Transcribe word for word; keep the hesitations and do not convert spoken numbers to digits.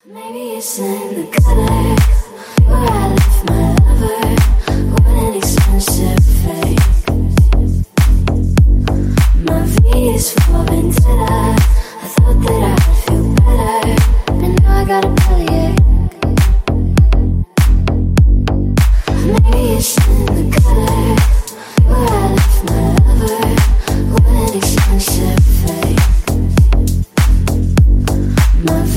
Maybe it's in the gutter where I left my lover. What an expensive fake. My V is for vendetta. I thought that I would feel better, but now I got a bellyache. Maybe it's in the gutter where I left my lover. What an expensive fake. My